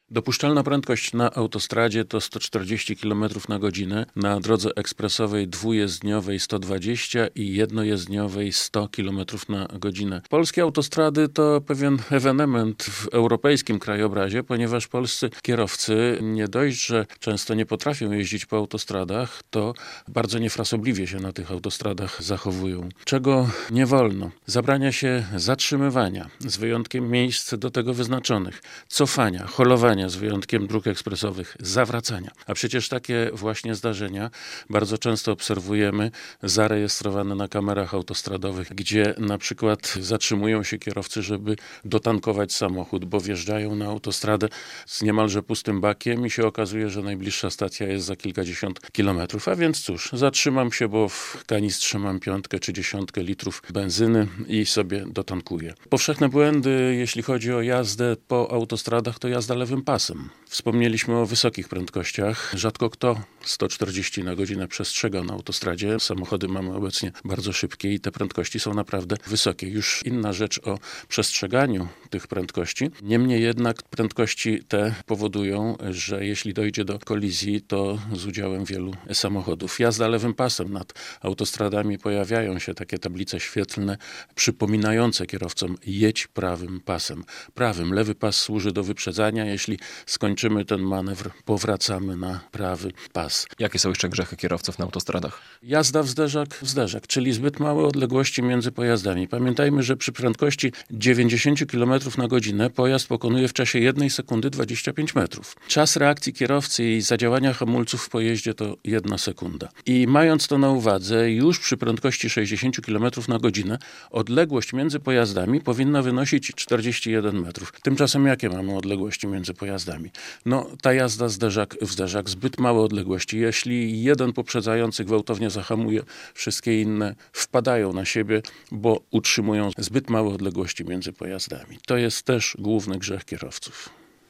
Dopuszczalna prędkość na autostradzie to 140 km na godzinę, na drodze ekspresowej dwujezdniowej 120 i jednojezdniowej 100 km na godzinę. Polskie autostrady to pewien ewenement w europejskim krajobrazie, ponieważ polscy kierowcy nie dość, że często nie potrafią jeździć po autostradach, to bardzo niefrasobliwie się na tych autostradach zachowują. Czego nie wolno? Zabrania się zatrzymywania, z wyjątkiem miejsc do tego wyznaczonych, cofania, holowania, z wyjątkiem dróg ekspresowych, zawracania. A przecież takie właśnie zdarzenia bardzo często obserwujemy zarejestrowane na kamerach autostradowych, gdzie na przykład zatrzymują się kierowcy, żeby dotankować samochód, bo wjeżdżają na autostradę z niemalże pustym bakiem i się okazuje, że najbliższa stacja jest za kilkadziesiąt kilometrów. A więc cóż, zatrzymam się, bo w kanistrze mam 5 czy 10 litrów benzyny i sobie dotankuję. Powszechne błędy, jeśli chodzi o jazdę po autostradach, to jazda lewym pasem. Wspomnieliśmy o wysokich prędkościach. Rzadko kto 140 na godzinę przestrzega na autostradzie. Samochody mamy obecnie bardzo szybkie i te prędkości są naprawdę wysokie. Już inna rzecz o przestrzeganiu tych prędkości. Niemniej jednak prędkości te powodują, że jeśli dojdzie do kolizji, to z udziałem wielu samochodów. Jazda lewym pasem. Nad autostradami pojawiają się takie tablice świetlne przypominające kierowcom: jedź prawym pasem. Prawym. Lewy pas służy do wyprzedzania. Jeśli skończymy ten manewr, powracamy na prawy pas. Jakie są jeszcze grzechy kierowców na autostradach? Jazda wzderzak, czyli zbyt małe odległości między pojazdami. Pamiętajmy, że przy prędkości 90 km na godzinę pojazd pokonuje w czasie 1 sekundy 25 metrów. Czas reakcji kierowcy i zadziałania hamulców w pojeździe to 1 sekunda. I mając to na uwadze, już przy prędkości 60 km na godzinę odległość między pojazdami powinna wynosić 41 metrów. Tymczasem jakie mamy odległości między pojazdami? No, ta jazda wzderzak, zbyt małe odległości. Jeśli jeden poprzedzający gwałtownie zahamuje, wszystkie inne wpadają na siebie, bo utrzymują zbyt małe odległości między pojazdami. To jest też główny grzech kierowców.